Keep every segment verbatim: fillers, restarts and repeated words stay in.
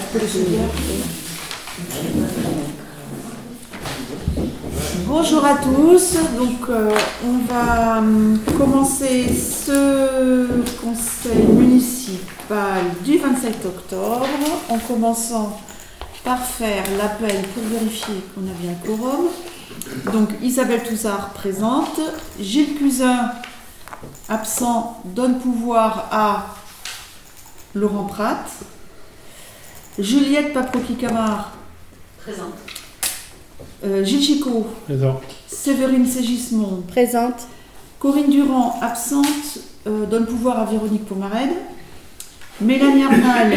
peux les soutenir. Bonjour à tous, donc euh, on va euh, commencer ce conseil municipal du vingt-sept octobre en commençant par faire l'appel pour vérifier qu'on a bien le quorum. Donc Isabelle Toussard présente, Gilles Cusin absent, donne pouvoir à Laurent Pratt, Juliette Paproki-Camard présente. Euh, Gilles Chicot, présent. Séverine Ségismond, Présente. Corinne Durand, absente, euh, donne pouvoir à Véronique Pomarède, Mélanie Arnal,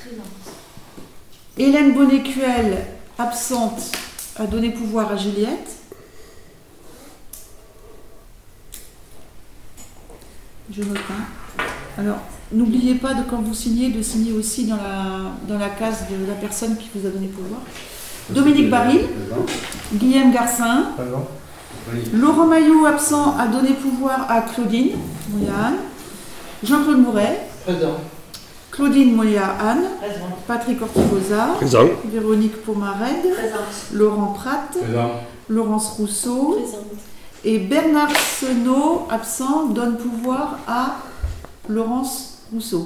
Hélène Bonnet-Cuel, absente, a donné pouvoir à Juliette. Je note pas. Alors, n'oubliez pas de, quand vous signez, de signer aussi dans la, dans la case de la personne qui vous a donné pouvoir. Dominique Baril, Guillaume Garcin, Présent. Laurent Maillot, absent, a donné pouvoir à Claudine Moya-Anne, Jean-Claude Mouret, Présent. Claudine Moya-Anne, Présent. Patrick Ortigosa, Présent. Véronique Pomarède, Présente. Laurent Pratt, Présent. Laurence Rousseau Présente. et Bernard Senot, absent, donne pouvoir à Laurence Rousseau.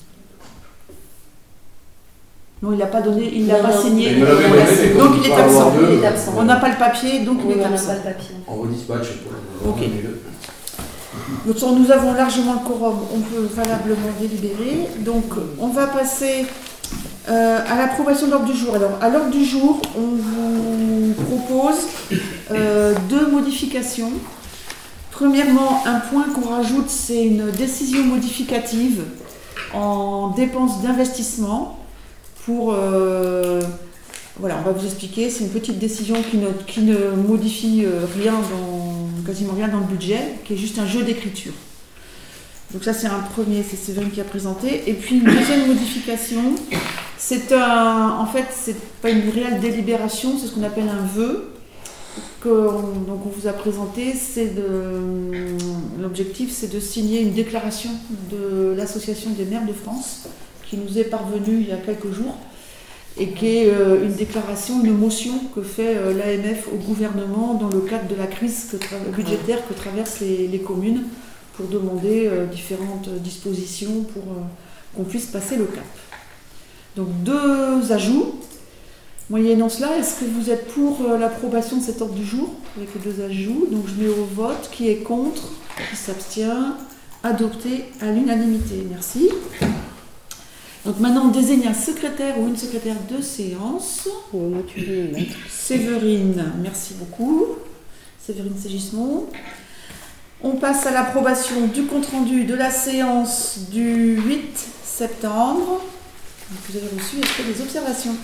Non, il n'a pas donné, il n'a Non, pas non, signé. il l'a fait, Donc il est absent. Il est absent. On n'a pas le papier, donc il Oui, est on n'a absent. pas le papier. On redispatche pour Ok. De toute façon, nous avons largement le quorum, on peut valablement délibérer. Donc, on va passer euh, à l'approbation de l'ordre du jour. Alors, à l'ordre du jour, on vous propose euh, deux modifications. Premièrement, un point qu'on rajoute, c'est une décision modificative en dépenses d'investissement pour... euh, voilà, on va vous expliquer. C'est une petite décision qui ne, qui ne modifie euh, rien dans, quasiment rien dans le budget, qui est juste un jeu d'écriture. Donc ça, c'est un premier, c'est Séverine qui a présenté. Et puis une deuxième modification, c'est un, en fait, c'est pas une réelle délibération, c'est ce qu'on appelle un vœu que on, donc on vous a présenté. C'est de, l'objectif, c'est de signer une déclaration de l'Association des maires de France qui nous est parvenue il y a quelques jours, et qui est euh, une déclaration, une motion que fait euh, l'A M F au gouvernement dans le cadre de la crise que tra- budgétaire que traversent les, les communes pour demander euh, différentes dispositions pour euh, qu'on puisse passer le cap. Donc deux ajouts. Moyennant cela, est-ce que vous êtes pour euh, l'approbation de cet ordre du jour avec les deux ajouts? Donc je mets au vote qui est contre, qui s'abstient, adopté à l'unanimité. Merci. Donc maintenant, on désigne un secrétaire ou une secrétaire de séance. Séverine, merci beaucoup. Séverine Ségismond. On passe à l'approbation du compte-rendu de la séance du huit septembre. Donc vous avez reçu, est-ce qu'il y a des observations?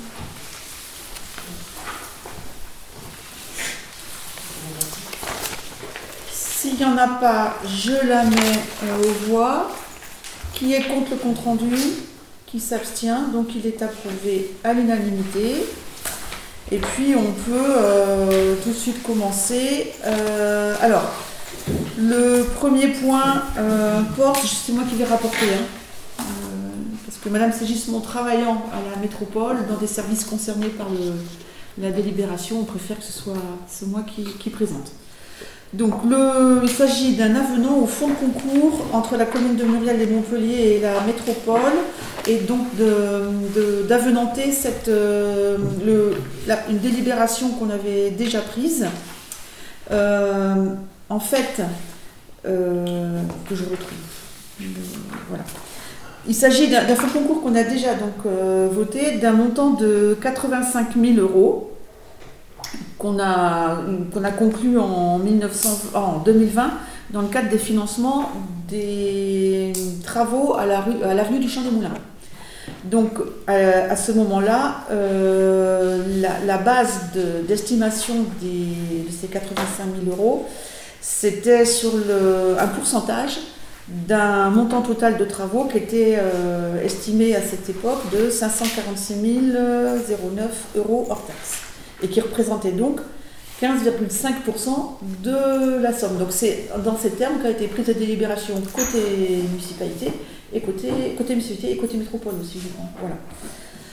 S'il n'y en a pas, je la mets euh, aux voix. Qui est contre le compte-rendu? Qui s'abstient, donc il est approuvé à l'unanimité. Et puis on peut euh, tout de suite commencer. Euh, alors, le premier point euh, porte, c'est moi qui vais rapporter, hein, euh, parce que Madame Ségismond, travaillant à la métropole, dans des services concernés par le, la délibération, on préfère que ce soit c'est moi qui, qui présente. Donc, le, il s'agit d'un avenant au fonds de concours entre la commune de Muriel et Montpellier et la métropole, et donc de, de, d'avenanter cette, euh, le, la, une délibération qu'on avait déjà prise. Euh, en fait, euh, que je retrouve. Euh, voilà. Il s'agit d'un, d'un fonds de concours qu'on a déjà donc, euh, voté, d'un montant de quatre-vingt-cinq mille euros. Qu'on a, qu'on a conclu en, mille neuf cents, en deux mille vingt dans le cadre des financements des travaux à la rue, à l'avenue du Champ des Moulins. Donc à, à ce moment-là, euh, la, la base de, d'estimation des, de ces quatre-vingt-cinq mille euros, c'était sur le, un pourcentage d'un montant total de travaux qui était euh, estimé à cette époque de cinq cent quarante-six mille neuf euros hors taxes, et qui représentait donc quinze virgule cinq pour cent de la somme. Donc c'est dans ces termes qu'a été prise la délibération côté municipalité et côté, côté municipalité et côté métropole aussi, je crois. Voilà.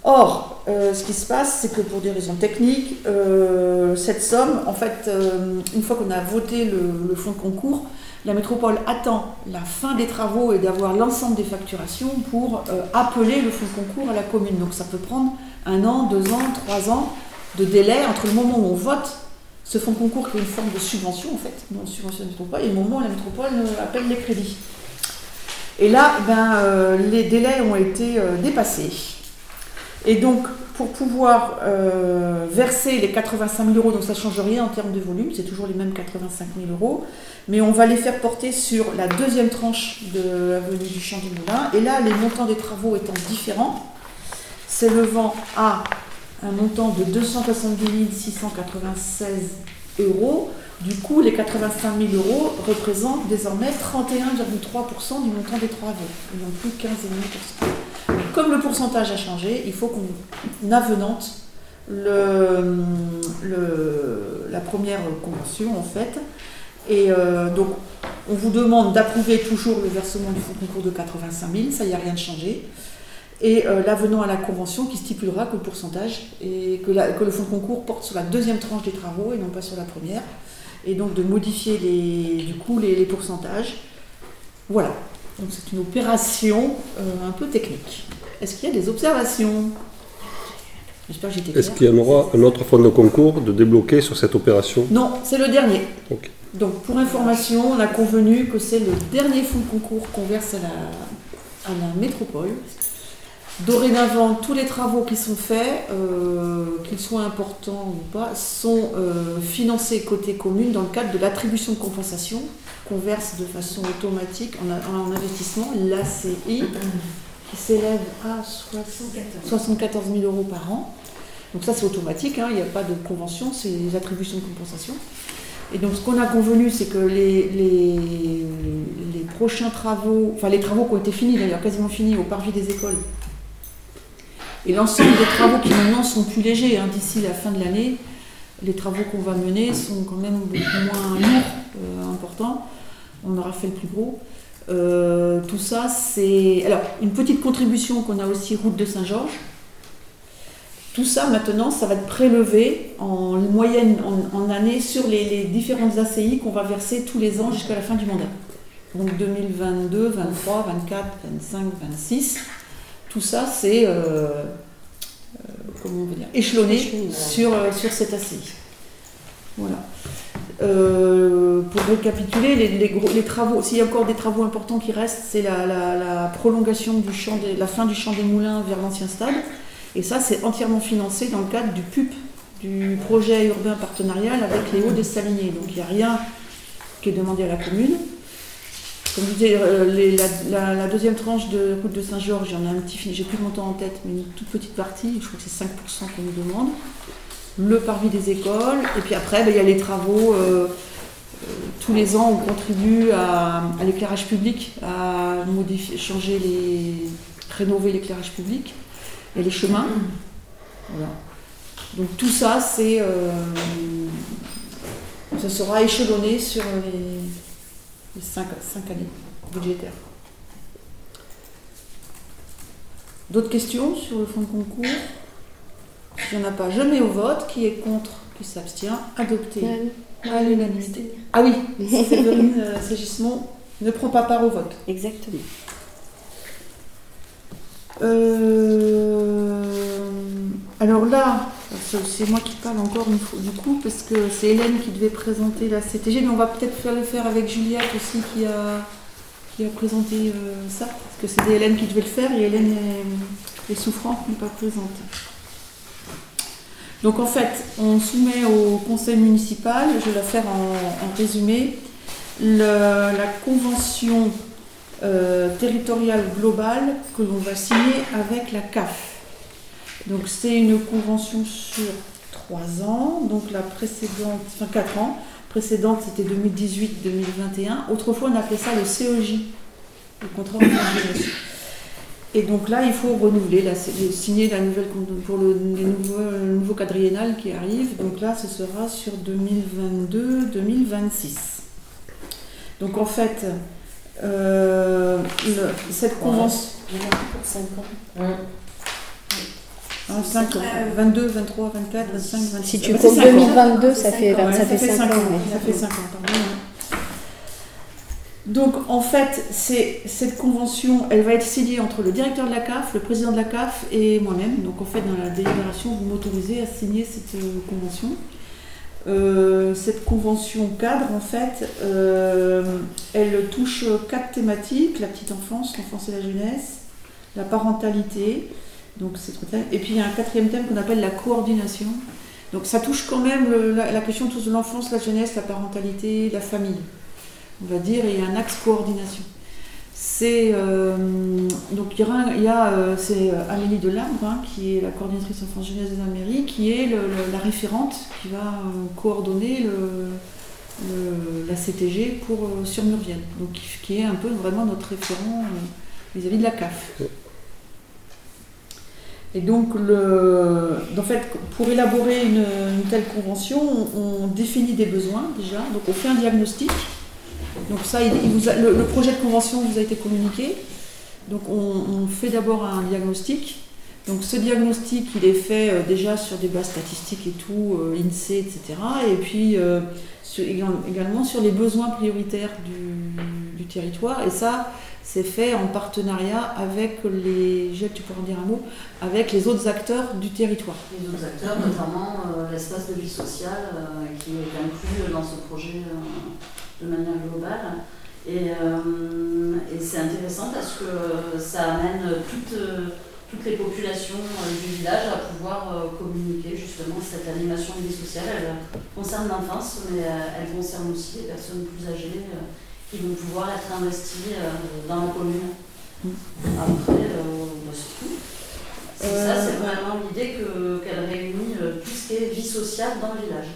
Or, euh, ce qui se passe, c'est que pour des raisons techniques, euh, cette somme, en fait, euh, une fois qu'on a voté le, le fonds de concours, la métropole attend la fin des travaux et d'avoir l'ensemble des facturations pour euh, appeler le fonds de concours à la commune. Donc ça peut prendre un an, deux ans, trois ans de délai entre le moment où on vote ce fonds de concours qui est une forme de subvention en fait, nous on subventionne la métropole, et le moment où la métropole appelle les crédits. Et là, ben, euh, les délais ont été euh, dépassés. Et donc, pour pouvoir euh, verser les quatre-vingt-cinq mille euros, donc ça ne change rien en termes de volume, c'est toujours les mêmes quatre-vingt-cinq mille euros, mais on va les faire porter sur la deuxième tranche de l'avenue du Champ des Moulins. Et là, les montants des travaux étant différents, s'élevant à un montant de deux cent soixante-dix mille six cent quatre-vingt-seize euros, du coup, les quatre-vingt-cinq mille euros représentent désormais trente et un virgule trois pour cent du montant des travaux, et non plus quinze virgule cinq pour cent. Comme le pourcentage a changé, il faut qu'on avenante le, le, la première convention en fait. Et euh, donc, on vous demande d'approuver toujours le versement du fonds de concours de quatre-vingt-cinq mille, ça, il n'y a rien de changé. Et euh, l'avenant à la convention qui stipulera que le pourcentage, et que, la, que le fonds de concours porte sur la deuxième tranche des travaux et non pas sur la première. Et donc de modifier les, du coup les, les pourcentages. Voilà. Donc c'est une opération euh, un peu technique. Est-ce qu'il y a des observations? J'espère que j'étais claire. Est-ce qu'il y en aura un autre fonds de concours de débloquer sur cette opération? Non, c'est le dernier. Okay. Donc pour information, on a convenu que c'est le dernier fonds de concours qu'on verse à la, à la métropole. Dorénavant, tous les travaux qui sont faits, euh, qu'ils soient importants ou pas, sont euh, financés côté commune dans le cadre de l'attribution de compensation qu'on verse de façon automatique en, en investissement, l'A C I, qui s'élève à soixante-quatorze mille euros par an. Donc ça c'est automatique, hein, il n'y a pas de convention, c'est les attributions de compensation. Et donc ce qu'on a convenu, c'est que les, les, les prochains travaux, enfin les travaux qui ont été finis, d'ailleurs quasiment finis au parvis des écoles, et l'ensemble des travaux qui maintenant sont plus légers, hein, d'ici la fin de l'année, les travaux qu'on va mener sont quand même beaucoup moins lourds, euh, importants. On aura fait le plus gros. Euh, tout ça, c'est... Alors, une petite contribution qu'on a aussi, route de Saint-Georges. Tout ça, maintenant, ça va être prélevé en moyenne, en, en année, sur les, les différentes A C I qu'on va verser tous les ans jusqu'à la fin du mandat. Donc deux mille vingt-deux, vingt-trois, vingt-quatre, vingt-cinq, vingt-six. Tout ça, c'est euh, euh, comment on veut dire, échelonné sur, euh, sur cette A C I. Voilà. Euh, pour récapituler, les, les, gros, les travaux, s'il y a encore des travaux importants qui restent, c'est la, la, la prolongation du champ des, la fin du Champ des Moulins vers l'ancien stade. Et ça, c'est entièrement financé dans le cadre du P U P, du projet urbain partenarial avec les Hauts-des-Saliniers. Donc il n'y a rien qui est demandé à la commune. Comme je disais, les, la, la, la deuxième tranche de route de Saint-Georges, il y en a un petit, j'ai plus le montant en tête, mais une toute petite partie, je crois que c'est cinq pour cent qu'on nous demande. Le parvis des écoles, et puis après, ben, il y a les travaux, euh, euh, tous les ans, on contribue à, à l'éclairage public, à modifier, changer les, rénover l'éclairage public, et les chemins. Voilà. Donc tout ça, c'est, euh, ça sera échelonné sur les... les cinq, cinq années budgétaires. D'autres questions sur le fonds de concours? S'il n'y en a pas, je mets au vote. Qui est contre? Qui s'abstient? Adopté à l'unanimité. Ah oui, Séverine euh, Ségismond ne prend pas part au vote. Exactement. Euh, alors là, c'est moi qui parle encore une fois, du coup, parce que c'est Hélène qui devait présenter la C T G, mais on va peut-être faire le faire avec Juliette aussi qui a, qui a présenté euh, ça, parce que c'était Hélène qui devait le faire et Hélène est, est souffrante, n'est pas présente. Donc en fait, on soumet au conseil municipal, je vais la faire en, en résumé, le, la convention euh, territoriale globale que l'on va signer avec la C A F. Donc c'est une convention sur trois ans, donc la précédente, enfin quatre ans, précédente c'était deux mille dix-huit deux mille vingt et un, autrefois on appelait ça le C E J, le contrat de génération. Et donc là il faut renouveler, la, signer la nouvelle, pour le, les nouveaux, le nouveau quadriennal qui arrive, donc là ce sera sur deux mille vingt-deux deux mille vingt-six. Donc en fait, euh, le, cette convention... pour cinq ans. Ouais. vingt-cinq, vingt-deux, vingt-trois, vingt-quatre, vingt-cinq, vingt-six. Si tu comptes deux mille vingt-deux, ça fait ouais, ça fait cinq ans. Oui. Ça fait cinq ans, pardon. Donc en fait, c'est, cette convention, elle va être signée entre le directeur de la C A F, le président de la C A F et moi-même. Donc en fait, dans la délibération, vous m'autorisez à signer cette euh, convention. Euh, cette convention cadre, en fait, euh, elle touche quatre thématiques: la petite enfance, l'enfance et la jeunesse, la parentalité, donc c'est trop thème. Et puis il y a un quatrième thème qu'on appelle la coordination. Donc ça touche quand même le, la, la question de l'enfance, la jeunesse, la parentalité, la famille. On va dire, et il y a un axe coordination. C'est euh, donc il y a, il y a euh, c'est Amélie Delambre, hein, qui est la coordinatrice enfance jeunesse de la mairie, qui est le, le, la référente qui va euh, coordonner le, le, la C T G pour euh, sur Murvienne, donc qui, qui est un peu vraiment notre référent euh, vis-à-vis de la C A F. Et donc, le, en fait, pour élaborer une, une telle convention, on, on définit des besoins déjà, donc on fait un diagnostic. Donc ça, il, il vous a, le, le projet de convention vous a été communiqué. Donc on, on fait d'abord un diagnostic. Donc ce diagnostic, il est fait euh, déjà sur des bases statistiques et tout, euh, INSEE, et cetera. Et puis euh, sur, également sur les besoins prioritaires du, du territoire. Et ça, c'est fait en partenariat avec les, Jacques, tu pourras en dire un mot, avec les autres acteurs du territoire. Les autres acteurs, notamment euh, l'espace de vie sociale euh, qui est inclus dans ce projet euh, de manière globale. Et, euh, et c'est intéressant parce que ça amène toutes, toutes les populations du village à pouvoir communiquer justement. Cette animation de vie sociale, elle concerne l'enfance, mais elle concerne aussi les personnes plus âgées qui vont pouvoir être investies dans la commune. Après, euh, c'est tout. C'est euh, ça, c'est vraiment l'idée que, qu'elle réunit tout ce qui est vie sociale dans le village.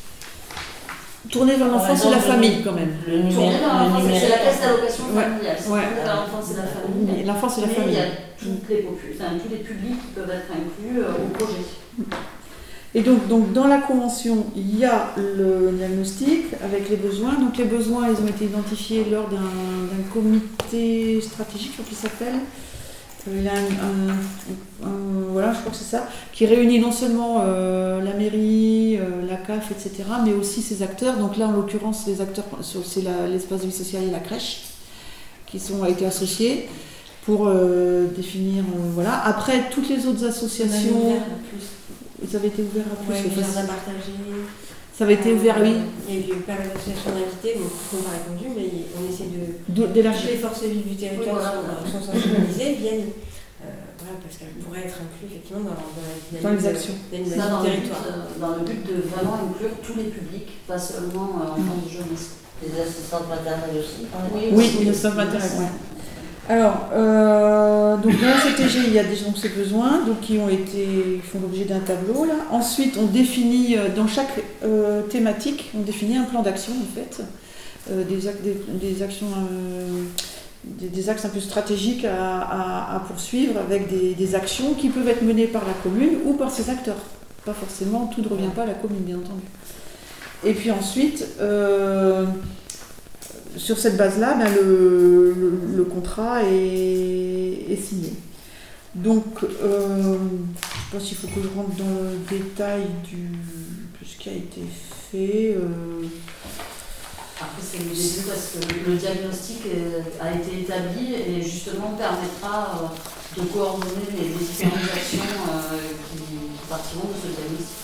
Tourner vers l'enfance et la famille, quand même. Le tourner vers l'enfance, c'est la caisse d'allocation familiale. Ouais. Tourner vers l'enfance et la famille. L'enfance et la mais famille. Il y a toutes les popul- enfin, tous les publics qui peuvent être inclus euh, au projet. Et donc, donc, dans la convention, il y a le diagnostic avec les besoins. Donc, les besoins, ils ont été identifiés lors d'un, d'un comité stratégique, je crois qu'il s'appelle. Il y a un, un, un, voilà, je crois que c'est ça, qui réunit non seulement euh, la mairie, euh, la C A F, et cetera, mais aussi ses acteurs. Donc là, en l'occurrence, les acteurs, c'est la, l'espace de vie sociale et la crèche qui sont, ont été associés pour euh, définir. Euh, voilà. Après, toutes les autres associations. Ils avaient été ouverts à plus. Ouais, les jardins partagés. Ça avait été ouvert, oui. Il y a eu pas mal d'associations d'invités, bon, qui n'ont pas répondu, mais on essaie de. d'élargir. Les forces vives du territoire oui, voilà. sont sensibilisées, viennent. Euh, voilà, parce qu'elles pourraient être incluses effectivement dans, dans la dynamique dans les actions. De, de dans, du territoire. Le but, dans le but de vraiment inclure tous les publics, pas seulement euh, enfants de jeunesse. Les assistantes maternelles aussi. Oui, oui, les assistantes maternelles, oui. Alors, euh, donc dans la C T G, il y a déjà donc, ces besoins donc, qui ont été, font l'objet d'un tableau. Là. Ensuite, on définit, dans chaque euh, thématique, on définit un plan d'action, en fait, euh, des, des, des actions, euh, des, des axes un peu stratégiques à, à, à poursuivre avec des, des actions qui peuvent être menées par la commune ou par ses acteurs. Pas forcément, tout ne revient pas à la commune, bien entendu. Et puis ensuite, euh, sur cette base-là, ben le, le, le contrat est, est signé. Donc, euh, je ne sais pas s'il faut que je rentre dans le détail du, de ce qui a été fait. Euh... Après, c'est le début parce que le diagnostic a été établi et justement permettra de coordonner les différentes actions qui, qui partiront de ce diagnostic.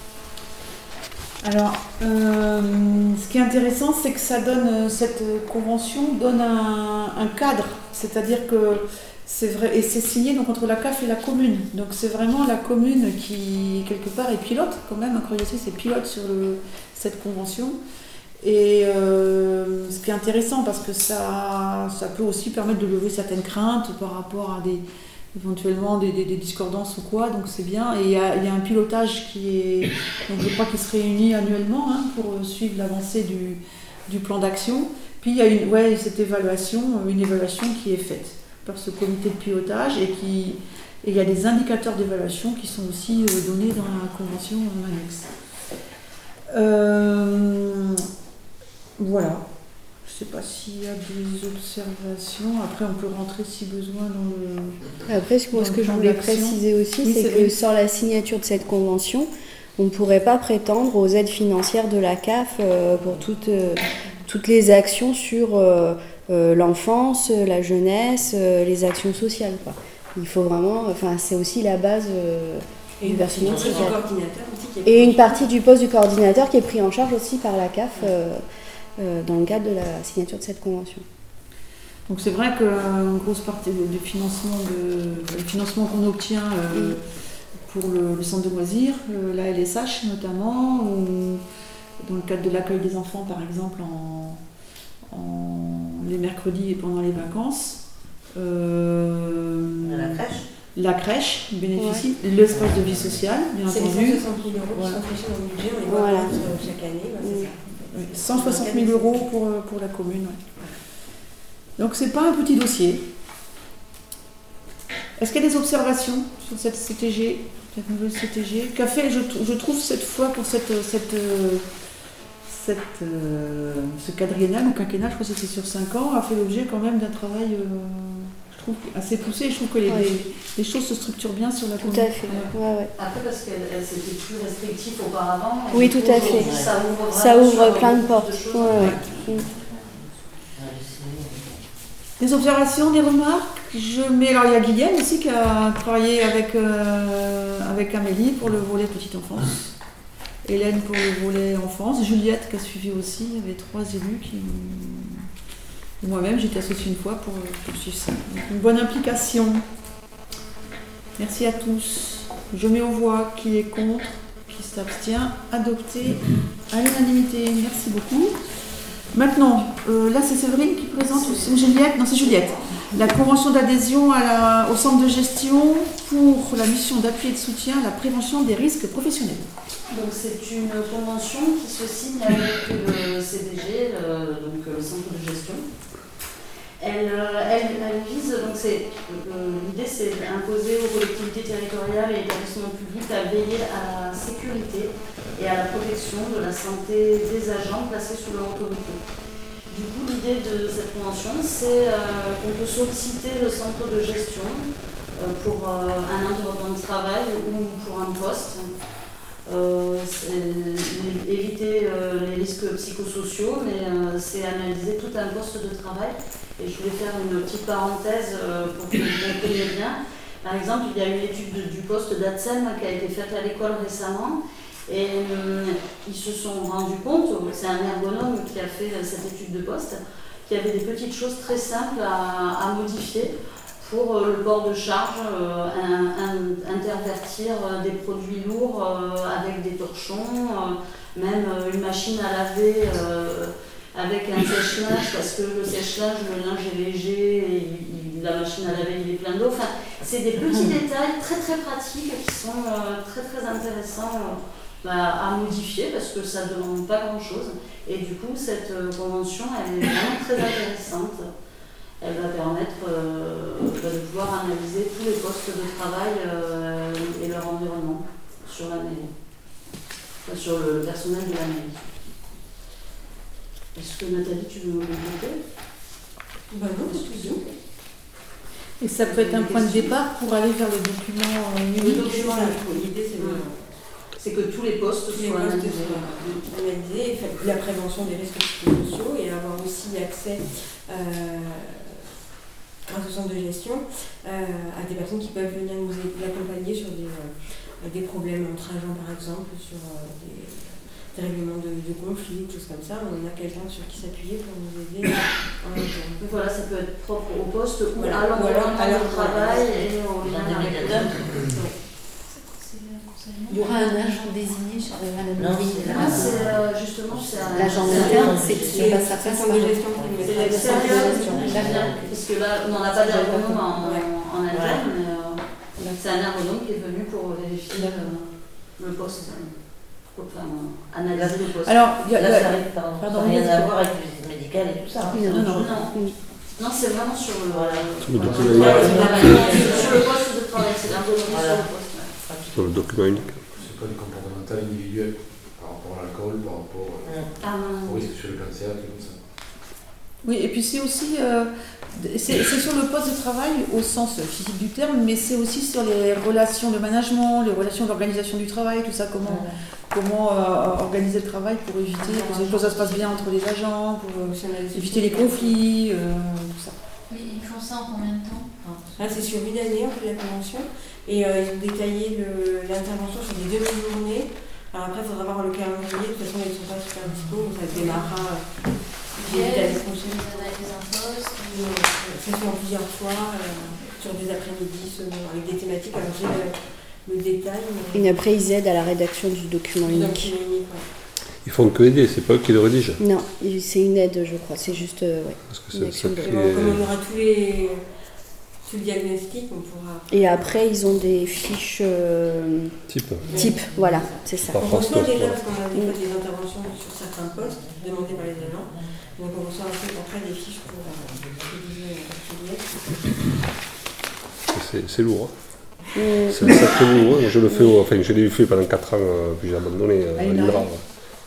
Alors, euh, ce qui est intéressant, c'est que ça donne, cette convention donne un, un cadre, c'est-à-dire que c'est vrai, et c'est signé donc entre la C A F et la commune. Donc c'est vraiment la commune qui, quelque part, est pilote, quand même, incroyablement, c'est pilote sur le, cette convention. Et euh, ce qui est intéressant, parce que ça, ça peut aussi permettre de lever certaines craintes par rapport à des... éventuellement des, des, des discordances ou quoi, donc c'est bien. Et il y, y a un pilotage qui est, donc je crois qu'il se réunit annuellement hein, pour suivre l'avancée du, du plan d'action. Puis il y a une, ouais, cette évaluation, une évaluation qui est faite par ce comité de pilotage et qui, et il y a des indicateurs d'évaluation qui sont aussi donnés dans la convention en annexe. Euh, voilà. Je ne sais pas s'il y a des observations. Après, on peut rentrer si besoin dans le... Après, ce, Dans ce le que je plan voulais d'action. préciser aussi, Oui, c'est c'est que vrai. sans la signature de cette convention, on ne pourrait pas prétendre aux aides financières de la C A F euh, pour toutes, euh, toutes les actions sur euh, euh, l'enfance, la jeunesse, euh, les actions sociales, quoi. Il faut vraiment... Enfin, c'est aussi la base euh, Et du une partie versement du social. coordinateur aussi qui est Et une prise. partie du poste du coordinateur qui est pris en charge aussi par la C A F euh, euh, dans le cadre de la signature de cette convention. Donc c'est vrai qu'une grosse partie du financement, de, le financement qu'on obtient euh, pour le, le centre de loisirs, euh, la L S H notamment, ou dans le cadre de l'accueil des enfants par exemple en, en- les mercredis et pendant les vacances, euh, À la crèche. la crèche bénéficie, l'espace de vie sociale bien C'est les entendu. cent soixante mille euros qui Voilà. sont fléchés dans le budget, on les voit Voilà. apparaître, euh, chaque année, bah, c'est ça. Oui, cent soixante mille euros pour, euh, pour la commune. Ouais. Donc c'est pas un petit dossier. Est-ce qu'il y a des observations sur cette C T G, cette nouvelle C T G, qu'a fait, je, je trouve cette fois pour cette, cette, euh, cette, euh, ce quadriennal ou quinquennal, je crois que c'était sur cinq ans, a fait l'objet quand même d'un travail, euh, je trouve, assez poussé. Et je trouve que les, Ouais. les, les choses se structurent bien sur la Tout commune. à fait. Ouais, ouais. Après, parce que c'était plus restrictif auparavant. et Oui, du tout coup, à fait. aujourd'hui, Ça ouvre, Ça vraiment ouvre sur plein de beaucoup portes. choses. Ouais, ouais. Mm. Ouais, c'est- Des observations, des remarques? Je mets, alors il y a Guillaume aussi qui a travaillé avec, euh, avec Amélie pour le volet petite enfance, Hélène pour le volet enfance, Juliette qui a suivi aussi, il y avait trois élus qui... Et moi-même j'étais associée une fois pour, pour suivre ça. Donc, une bonne implication. Merci à tous. Je mets aux voix qui est contre, qui s'abstient, adopté à l'unanimité. Merci beaucoup. Maintenant, euh, là c'est Séverine qui présente, ou c'est Juliette? Non, c'est Juliette. La convention d'adhésion à la- au centre de gestion pour la mission d'appui et de soutien à la prévention des risques professionnels. Donc c'est une convention qui se signe avec le C D G, le, donc le centre de gestion. Elle, euh, elle, elle vise, donc c'est, euh, l'idée c'est d'imposer aux collectivités territoriales et établissements publics à veiller à la sécurité et à la protection de la santé des agents placés sous leur autorité. Du coup, l'idée de cette convention, c'est euh, qu'on peut solliciter le centre de gestion euh, pour euh, un environnement de travail ou pour un poste. Euh, c'est éviter euh, les risques psychosociaux, mais euh, c'est analyser tout un poste de travail. Et je voulais faire une petite parenthèse euh, pour que vous compreniez bien. Par exemple, il y a une étude de- du poste d'A T S E M qui a été faite à l'école récemment. Et euh, ils se sont rendus compte, c'est un ergonome qui a fait cette étude de poste, qu'il y avait des petites choses très simples à, à modifier pour euh, le port de charge, euh, un- un- intervertir euh, des produits lourds euh, avec des torchons, euh, même euh, une machine à laver euh, avec un sèche-linge, parce que le sèche-linge, le linge est léger, et il- la machine à laver il est plein d'eau. Enfin, c'est des petits détails très très pratiques qui sont euh, très très intéressants. euh, Bah, à modifier parce que ça ne demande pas grand chose et du coup cette euh, convention elle est vraiment très intéressante. Elle va permettre euh, de pouvoir analyser tous les postes de travail euh, et leur environnement sur la mairie, enfin, sur le personnel de la mairie. Est-ce que Nathalie tu veux me compléter? Bah non, excusez-moi. Et ça peut être un point de départ pour aller vers le document euh, Le unique. document, là, l'idée c'est de C'est que tous les postes tous les soient postes analysés. soient analysés, et faire la prévention des risques psychosociaux et avoir aussi accès euh, grâce au centre de gestion euh, à des personnes qui peuvent venir nous accompagner sur des, euh, des problèmes entre agents par exemple, sur euh, des, des règlements de, de conflits, des choses comme ça. On a quelqu'un sur qui s'appuyer pour nous aider en interne. Donc voilà, ça peut être propre au poste ou Voilà. à l'environnement Ou alors à de leur travail et au lien Dans avec des le méthodes. Il y aura un agent désigné sur le Non, c'est Ah, c'est euh, justement c'est un- l'agent c'est un- interne, c'est C'est c'est pas ça le passe centre par de gestion qui nous C'est mettra l'extérieur, D'accord. parce que là, on n'a pas d'ergonome en, Ouais. en interne, mais euh, c'est un ergonome qui est venu pour vérifier euh, le poste, euh, enfin, euh, analyser le poste. Alors, il y a- Là, il y a- ça n'a pas- pardon, ça n'a rien oui, à voir avec les visites médicales et tout ça. hein. Oui, non, non. Non, non c'est vraiment sur le, Sur le voilà. document Ouais, unique. c'est sur le poste de travail, c'est l'ergonomie Voilà. sur le poste. ouais. Sur le document unique. C'est pas du comportemental individuel par rapport à l'alcool, par rapport Mm. Ah, non, au non. risque sur le cancer, tout comme ça. Oui, et puis c'est aussi, euh, c'est c'est sur le poste de travail au sens physique du terme, mais c'est aussi sur les relations de management, les relations d'organisation du travail, tout ça, comment, comment euh, organiser le travail pour éviter que, que ça se passe bien entre les agents, pour euh, éviter les conflits, euh, tout ça. Mais ils font ça en combien de temps? Là, c'est sur une année, en fait, la convention. Et euh, ils ont détaillé le- l'intervention sur les demi-journées. Alors après, il faudra voir le calendrier. De toute façon, ils ne sont pas super dispo, donc ça démarrera euh, début d'année prochaine. Euh, Ça se fait en plusieurs fois, euh, sur des après-midi, selon- avec des thématiques. Alors j'ai le, le détail. mais- Et après, ils aident à la rédaction du document Donc, unique. c'est unique, ouais. Ils font que aider, c'est pas eux qui le rédigent. Non, il- c'est une aide, je crois. C'est juste, euh, ouais. Parce que Une c'est ça action de- qui Et bon, comme est- on aura tous les, tout le diagnostic, on pourra. Et après, ils ont des fiches euh, type. type. Voilà, c'est ça. Par On poste, reçoit déjà, voilà. parce qu'on a des fois des interventions sur certains postes demandés par les agents. Donc on reçoit après, après des fiches pour euh, rédiger un P D F. C'est c'est lourd. Hein. Mm. C'est un sacré boulot. Hein. Je le fais, au- enfin, je l'ai fait pendant quatre ans, euh, puis j'ai abandonné euh, Ah, à il l'I N R A. arrive.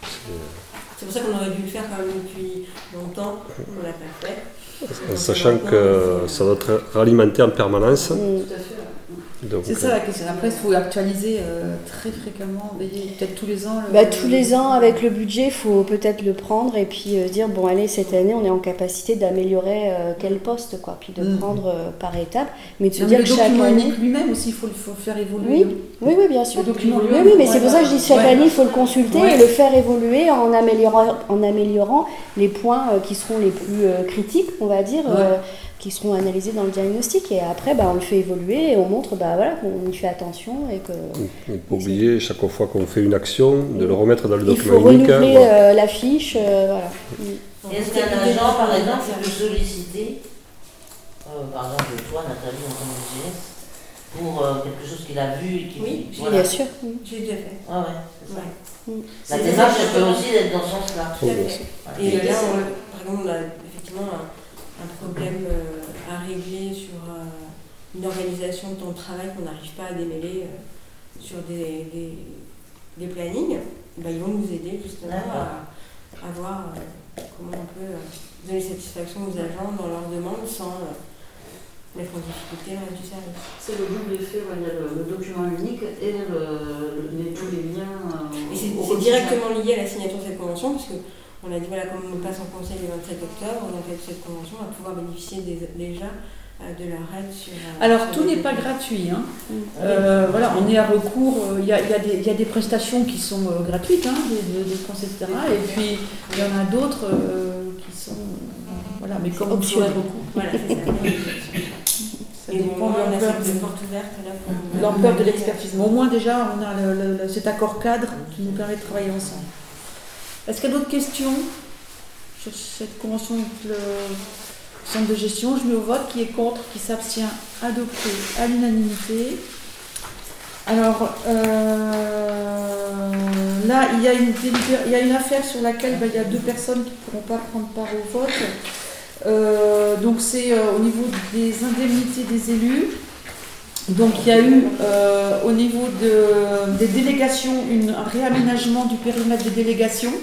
C'est pour ça qu'on aurait dû le faire quand même depuis longtemps, on l'a pas fait. En sachant que ça doit être réalimenté en permanence. Mm. Tout à fait. Donc, C'est ça la question. Après, il faut actualiser euh, très fréquemment, veiller peut-être tous les ans. Le, Bah, tous les ans, avec le budget, il faut peut-être le prendre et puis euh, dire bon, allez, cette année, on est en capacité d'améliorer euh, quel poste, quoi. Puis de Mm. prendre euh, par étape, mais de se Non, dire mais que le chaque document année. unique lui-même aussi, il faut, le- faut le faire évoluer. Oui, hein. oui, oui, bien sûr. Le document Oui, lui-même, oui, mais c'est pour ouais, ça que je dis chaque ouais. année, il faut le consulter Ouais. et le faire évoluer en améliorant, en améliorant les points euh, qui seront les plus euh, critiques, on va dire, euh, qui seront analysés dans le diagnostic. Et après, bah, on le fait évoluer et on montre bah, voilà, qu'on y fait attention et que. il ne faut pas oublier, chaque fois qu'on fait une action, de le remettre dans le Il document faut unique. renouveler Voilà. euh, la fiche, euh, voilà. Mm. Et est-ce qu'un agent, par exemple, peut solliciter, euh, par exemple, toi, Nathalie, en tant que G S, pour euh, quelque chose qu'il a vu et qui. Oui, Bien voilà. sûr. Mm. J'ai déjà fait. Ah ouais, c'est ça. Ouais. La C'est démarche, ça, elle peut justement. aussi être dans ce sens-là. Tout à fait. Et Et euh, là, on, par exemple, on a effectivement un, un problème euh, à régler sur euh, une organisation de temps de travail qu'on n'arrive pas à démêler euh, sur des, des, des plannings. Ben, ils vont nous aider justement à, à voir euh, comment on peut euh, donner satisfaction aux agents dans leurs demandes sans euh, mettre en difficulté le reste du service. C'est le double effet, ouais, il y a le, le document unique et le, le- les, tous les liens. euh, Et c'est au c'est quotidien. directement lié à la signature de cette convention, parce qu'on a dit, voilà, comme on passe en conseil le vingt-sept octobre, donc avec cette convention, on va pouvoir bénéficier des- déjà euh, de la raide sur... euh, Alors, sur tout les n'est pas documents. gratuit. Hein. Mm. Euh, voilà, on est à recours. euh, Il y, a, il y a des- il y a des prestations qui sont euh, gratuites, hein, des, des, des conseils, et cetera. Et puis, il y en a d'autres euh, qui sont. euh, voilà, mais comme on Optionnel. souhaite recours. Voilà, c'est ça. Ça Et bon, dépend on de a l'ampleur cette de- porte ouverte là pour... de l'ampleur de l'expertise. Mais au moins, déjà, on a le- le- le- cet accord cadre qui nous permet de travailler ensemble. Est-ce qu'il y a d'autres questions sur cette convention avec le centre de gestion? Je mets au vote. Qui est contre? Qui s'abstient? Adopté à l'unanimité. Alors, euh, là, il y, a une, délibé- il y a une affaire sur laquelle ben, il y a deux personnes qui ne pourront pas prendre part au vote. Euh, donc, c'est euh, au niveau des indemnités des élus. Donc, il y a eu euh, au niveau de, des délégations une, un réaménagement du périmètre des délégations.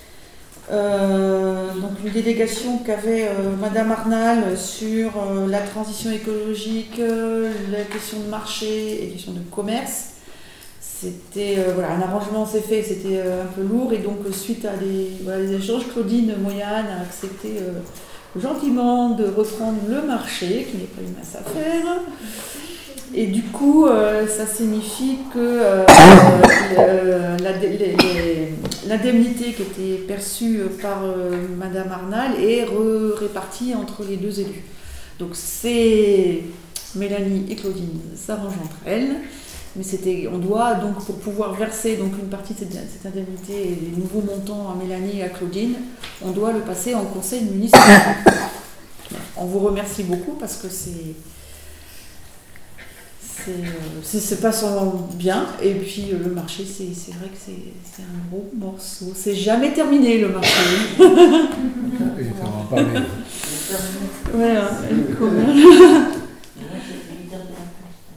Euh, donc une délégation qu'avait euh, Madame Arnal sur euh, la transition écologique, euh, la question de marché et la question de commerce. C'était euh, voilà, un arrangement s'est fait, c'était euh, un peu lourd et donc euh, suite à des, voilà, des échanges, Claudine Moyane a accepté euh, gentiment de reprendre le marché, qui n'est pas une mince affaire. Et du coup, euh, ça signifie que euh, euh, la- les- les- l'indemnité qui était perçue par euh, Madame Arnal est re- répartie entre les deux élus. Donc c'est Mélanie et Claudine s'arrangent entre elles, mais c'était, on doit donc pour pouvoir verser donc une partie de cette, cette indemnité et les nouveaux montants à Mélanie et à Claudine, on doit le passer en conseil municipal. On vous remercie beaucoup parce que c'est C'est, euh, c'est se passant bien et puis euh, le marché c'est, c'est vrai que c'est, c'est un gros morceau, c'est jamais terminé le marché. Et ça va en parler. Voilà, combien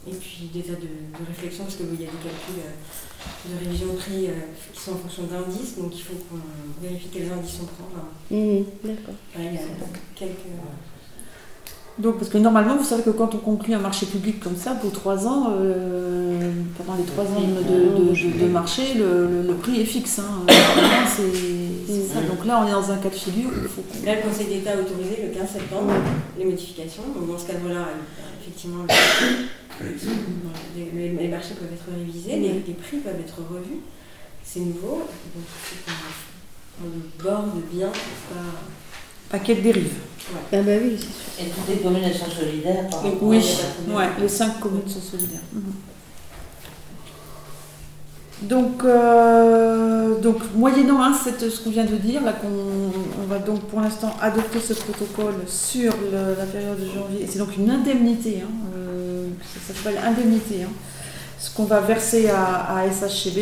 et puis des tas de, de réflexions, parce qu'il y a des calculs euh, de révision de prix euh, qui sont en fonction d'indices, donc il faut qu'on vérifie quels indices on prend. Enfin, Mmh, d'accord. ouais, il y a quelques... Donc, parce que normalement, vous savez que quand on conclut un marché public comme ça, pour trois ans, euh, pendant les trois ans de, de, de, de marché, le, le, le prix est fixe. Hein. Vraiment, c'est, c'est ça. Donc là, on est dans un cas de figure où il faut qu'on... Là, le Conseil d'État a autorisé le quinze septembre les modifications. Donc dans ce cadre-là, effectivement, les, les, les marchés peuvent être révisés, les, les prix peuvent être revus. C'est nouveau. Donc il faut qu'on le borde bien pour pas... Pas qu'elle dérive. Ouais. Ah bah oui, c'est sûr. Et toutes les communes, elles sont solidaires par rapport Oui, à- ouais, les cinq communes sont solidaires. Mhm. Donc, euh, donc, moyennant hein, cette, ce qu'on vient de dire, là, qu'on, on va donc pour l'instant adopter ce protocole sur le- la période de janvier. C'est donc une indemnité, hein, euh, ça s'appelle indemnité, hein, ce qu'on va verser à, à S H C B.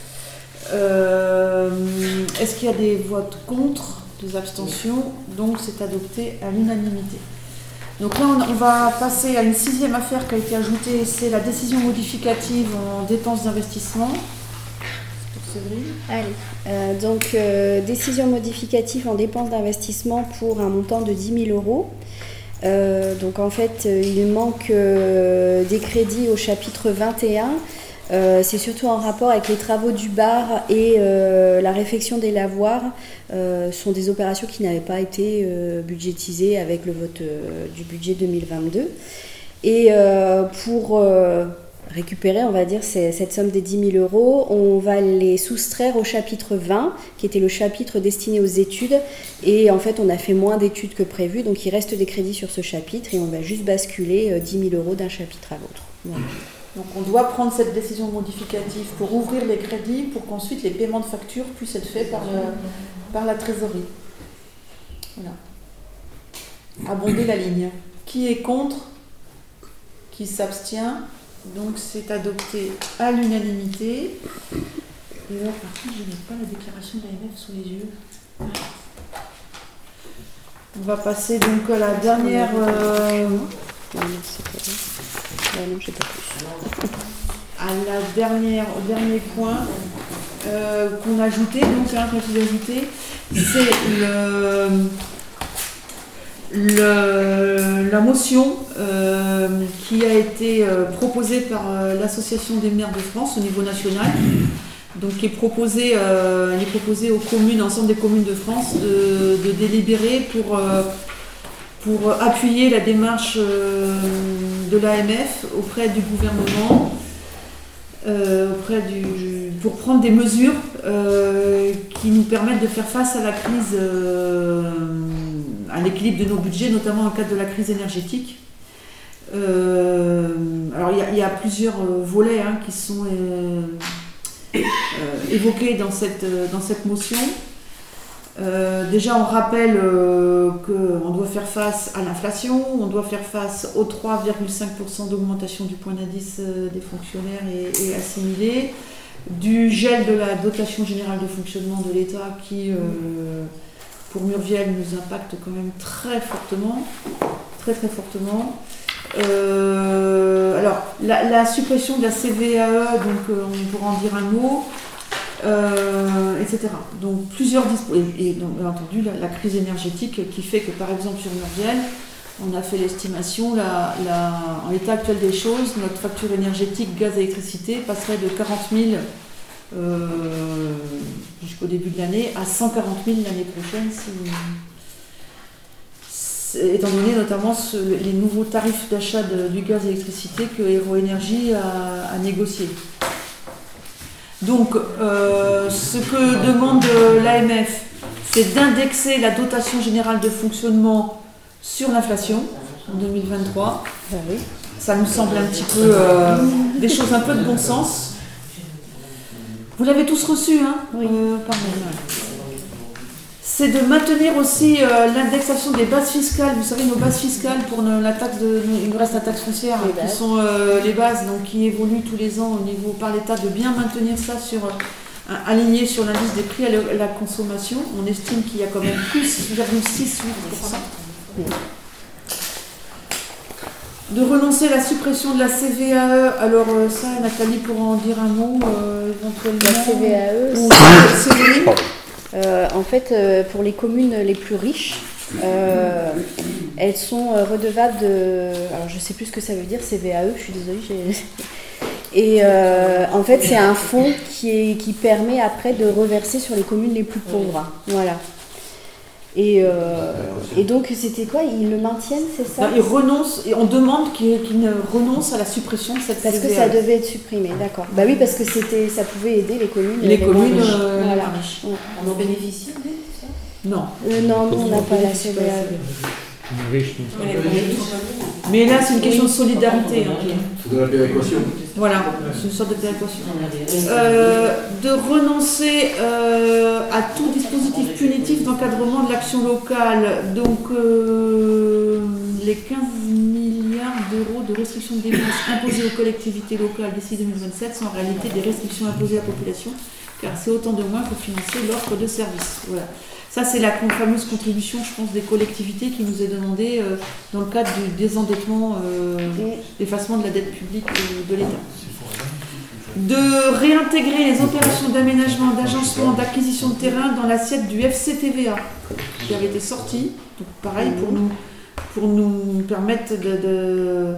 Euh, est-ce qu'il y a des votes contre, des abstentions? Donc c'est adopté à l'unanimité. Donc là on, on va passer à une sixième affaire qui a été ajoutée, c'est la décision modificative en dépenses d'investissement. C'est pour Séverine. Allez, euh, donc euh, décision modificative en dépenses d'investissement pour un montant de dix mille euros. Euh, donc en fait, euh, il manque euh, des crédits au chapitre vingt et un. Euh, c'est surtout en rapport avec les travaux du bar et euh, la réfection des lavoirs. Euh, sont des opérations qui n'avaient pas été euh, budgétisées avec le vote euh, du budget deux mille vingt-deux. Et euh, pour euh, récupérer, on va dire, ces, cette somme des dix mille euros, on va les soustraire au chapitre vingt, qui était le chapitre destiné aux études. Et en fait, on a fait moins d'études que prévu, donc il reste des crédits sur ce chapitre et on va juste basculer euh, dix mille euros d'un chapitre à l'autre. Voilà. Donc on doit prendre cette décision modificative pour ouvrir les crédits pour qu'ensuite les paiements de factures puissent être faits par, le, par la trésorerie. Voilà. Abonder la ligne. Qui est contre? Qui s'abstient? Donc c'est adopté à l'unanimité. Et là par contre je n'ai pas la déclaration de l'A M F sous les yeux. On va passer donc à la dernière... Euh, Non, non, c'est pas vrai. Ouais, non, j'ai pas plus. à la dernière, au dernier point euh, qu'on a ajouté, donc hein, qu'on a ajouté, c'est le, le, la motion euh, qui a été euh, proposée par euh, l'Association des maires de France au niveau national, donc qui est proposée, euh, il est proposé aux communes, l'ensemble des communes de France, de, de délibérer pour euh, pour appuyer la démarche de l'A M F auprès du gouvernement, euh, auprès du, pour prendre des mesures euh, qui nous permettent de faire face à la crise, euh, à l'équilibre de nos budgets, notamment en cadre de la crise énergétique. Euh, alors il y, y a plusieurs volets hein, qui sont euh, euh, évoqués dans cette, dans cette motion. Euh, déjà, on rappelle euh, qu'on doit faire face à l'inflation, on doit faire face aux trois virgule cinq pour cent d'augmentation du point d'indice euh, des fonctionnaires et, et assimilés, du gel de la dotation générale de fonctionnement de l'État qui, euh, pour Murviel, nous impacte quand même très fortement, très très fortement. Euh, alors, la, la suppression de la C V A E, donc euh, on pourra en dire un mot. Euh, et cetera. Donc plusieurs dispositifs. Et, et donc, bien entendu, la, la crise énergétique qui fait que, par exemple, sur Murviel, on a fait l'estimation, la, la, en l'état actuel des choses, notre facture énergétique gaz et électricité passerait de quarante mille euh, jusqu'au début de l'année à cent quarante mille l'année prochaine, si, étant donné notamment ce, les nouveaux tarifs d'achat de, du gaz et électricité que Héro Énergie a, a négocié. Donc, euh, ce que demande l'A M F, c'est d'indexer la dotation générale de fonctionnement sur l'inflation en deux mille vingt-trois. Ah oui. Ça nous semble un petit peu euh, des choses un peu de bon sens. Vous l'avez tous reçu, hein? Oui. Euh, pardon. C'est de maintenir aussi euh, l'indexation des bases fiscales. Vous savez, nos bases fiscales pour nos, la taxe de, il nous reste la taxe foncière, Les qui bases. sont euh, les bases, donc qui évoluent tous les ans au niveau par l'État, de bien maintenir ça sur euh, aligné sur l'indice des prix à la, à la consommation. On estime qu'il y a quand même plus virgule six huit pour cent. de renoncer à la suppression de la C V A E. Alors euh, ça, Nathalie pourra en dire un mot euh, éventuellement. La C V A E, Ou c'est- C V I. Euh, en fait, euh, pour les communes les plus riches, euh, elles sont euh, redevables de. Alors, je sais plus ce que ça veut dire, C V A E, je suis désolée. j'ai- Et euh, en fait, c'est un fonds qui, est, qui permet après de reverser sur les communes les plus pauvres. Voilà. Et, euh, et donc, c'était quoi? Ils le maintiennent, c'est ça? Non, ils renoncent, et on demande qu'ils qu'ils ne renoncent à la suppression de cette Parce que C V A E. ça devait être supprimé, d'accord. Bah oui, parce que c'était, ça pouvait aider les communes. Les moins communes riches. euh, les Voilà. moins riches. Ouais. On en bénéficie, oui, c'est ça? Non. Euh, non, nous, on n'a pas la C V A E. Une riche, non. Ouais, les riches. Mais là, c'est une question de solidarité. hein. C'est de la péréquation. Voilà, c'est une sorte de péréquation. Euh, de renoncer euh, à tout dispositif punitif d'encadrement de l'action locale. Donc, euh, les quinze milliards d'euros de restrictions de dépenses imposées aux collectivités locales d'ici deux mille vingt-sept sont en réalité des restrictions imposées à la population, car c'est autant de moins pour financer l'offre de services. Voilà. Ça, c'est la con- fameuse contribution, je pense, des collectivités qui nous est demandée euh, dans le cadre du désendettement, euh, l'effacement de la dette publique euh, de l'État. De réintégrer les opérations d'aménagement, d'agencement, d'acquisition de terrain dans l'assiette du F C T V A, qui avait été sorti. Donc, pareil, pour nous, pour nous permettre de, de,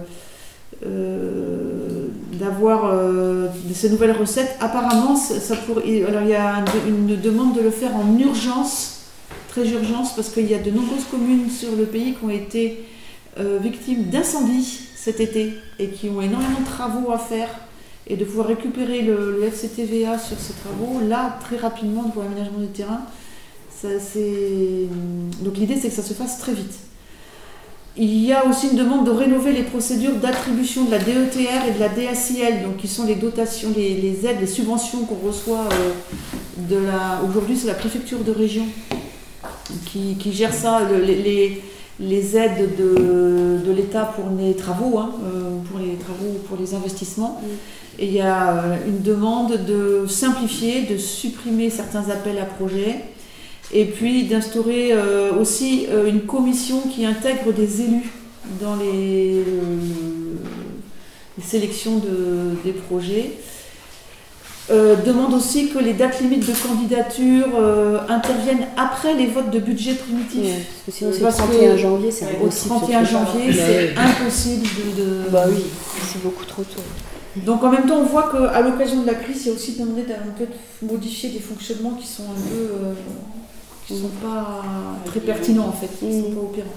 euh, d'avoir euh, de ces nouvelles recettes. Apparemment, ça, ça pourrait, alors il y a une, une demande de le faire en urgence, très urgence, parce qu'il y a de nombreuses communes sur le pays qui ont été euh, victimes d'incendies cet été et qui ont énormément de travaux à faire. Et de pouvoir récupérer le, le F C T V A sur ces travaux, là, très rapidement, pour l'aménagement du terrain, ça, c'est... donc l'idée, c'est que ça se fasse très vite. Il y a aussi une demande de rénover les procédures d'attribution de la D E T R et de la D S I L, donc qui sont les dotations, les, les aides, les subventions qu'on reçoit euh, de la... Aujourd'hui, c'est la préfecture de région qui, qui gère ça, le, les, les, les aides de, de l'État pour les travaux, hein, euh, pour les travaux, pour les investissements. Et il y a une demande de simplifier, de supprimer certains appels à projets, et puis d'instaurer euh, aussi euh, une commission qui intègre des élus dans les, euh, les sélections de, des projets. Euh, demande aussi que les dates limites de candidature euh, interviennent après les votes de budget primitif. Ouais, parce que sinon, c'est le Parce trente et un que janvier, c'est Au impossible. trente et un ce truc-là. janvier, Bah c'est oui. impossible de... de- Bah oui, c'est beaucoup trop tôt. Donc en même temps, on voit qu'à l'occasion de la crise, il y a aussi demandé d'un peu de modifier des fonctionnements qui sont un peu, euh, qui sont pas très pertinents en fait, qui sont pas opérants.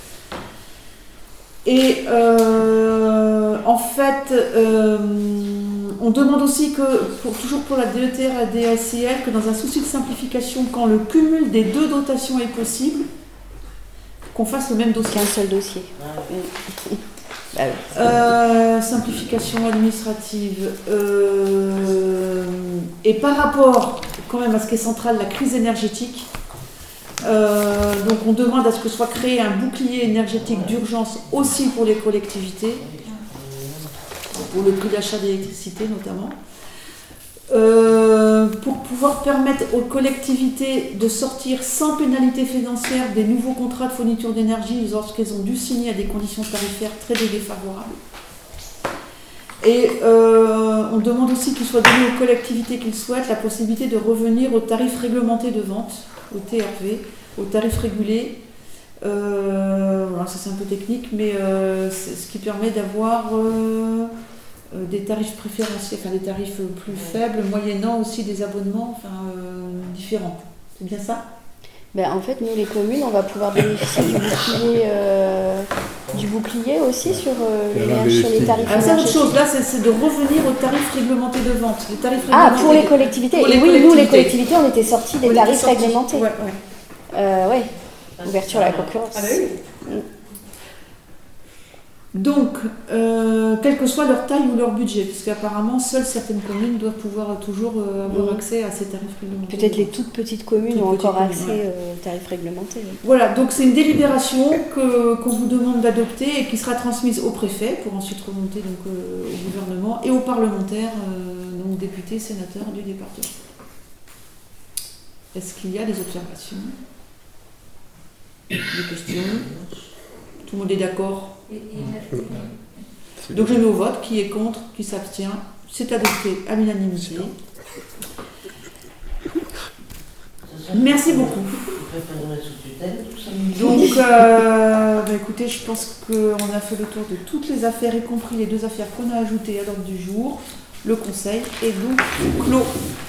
Et euh, en fait, euh, on demande aussi que, pour, toujours pour la D E T R et la D S I L, que dans un souci de simplification, quand le cumul des deux dotations est possible, qu'on fasse le même dossier. Qu'un seul dossier. Bah oui. Euh, simplification administrative. Euh, et par rapport quand même à ce qui est central, la crise énergétique, euh, donc on demande à ce que soit créé un bouclier énergétique d'urgence aussi pour les collectivités, pour le prix d'achat d'électricité notamment. Euh, pour pouvoir permettre aux collectivités de sortir sans pénalité financière des nouveaux contrats de fourniture d'énergie lorsqu'elles ont dû signer à des conditions tarifaires très défavorables. Et euh, on demande aussi qu'il soit donné aux collectivités qui le souhaitent la possibilité de revenir aux tarifs réglementés de vente, au T R V, aux tarifs régulés. Euh, voilà, ça c'est un peu technique, mais euh, c'est ce qui permet d'avoir euh, Euh, des tarifs préférentiels, enfin des tarifs plus faibles, moyennant aussi des abonnements enfin, euh, différents. C'est bien ça? Ben, en fait, nous, les communes, on va pouvoir bénéficier du bouclier, euh, du bouclier aussi sur, euh, Et les, alors, sur les les- tarifs Ah, c'est autre énergétiques. chose, là c'est, c'est de revenir aux tarifs réglementés de vente. Les tarifs Ah, réglementés pour les collectivités. Pour Et les oui, nous, les collectivités. collectivités, on était sortis des On était tarifs sortis. réglementés. Ouais, ouais. Euh, ouais. Ouverture à la concurrence. Ah bah oui. Donc, euh, quelle que soit leur taille ou leur budget, parce qu'apparemment, seules certaines communes doivent pouvoir toujours euh, avoir Mhm. accès à ces tarifs réglementés. Peut-être les toutes petites communes Toutes ont petites encore communes, accès ouais. euh, aux tarifs réglementés. oui. Voilà, donc c'est une délibération que, qu'on vous demande d'adopter et qui sera transmise au préfet pour ensuite remonter donc, euh, au gouvernement et aux parlementaires, euh, donc députés, sénateurs du département. Est-ce qu'il y a des observations? Des questions? Tout le monde est d'accord Et, et la- Donc je mets au vote qui est contre, qui s'abstient. C'est adopté à l'unanimité. Merci beaucoup. Ils peuvent pas nous mettre sous tutelle, tout ça. Donc, euh, bah écoutez, je pense qu'on a fait le tour de toutes les affaires, y compris les deux affaires qu'on a ajoutées à l'ordre du jour. Le conseil est donc clos.